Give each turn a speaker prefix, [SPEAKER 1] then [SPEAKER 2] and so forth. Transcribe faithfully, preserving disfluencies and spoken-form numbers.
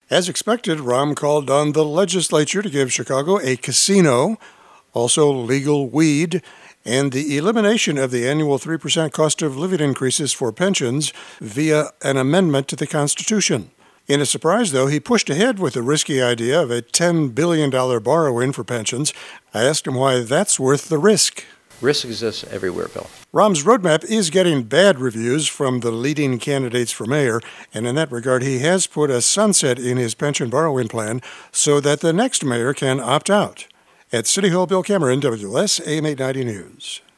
[SPEAKER 1] As expected, Rahm called on the legislature to give Chicago a casino, also legal weed, and the elimination of the annual three percent cost of living increases for pensions via an amendment to the Constitution. In a surprise, though, he pushed ahead with the risky idea of a ten billion dollars borrow-in for pensions. I asked him why that's worth the risk.
[SPEAKER 2] Risk exists everywhere, Bill.
[SPEAKER 1] Rahm's roadmap is getting bad reviews from the leading candidates for mayor, and in that regard, he has put a sunset in his pension borrowing plan so that the next mayor can opt out. At City Hall, Bill Cameron, W S A M eight ninety News.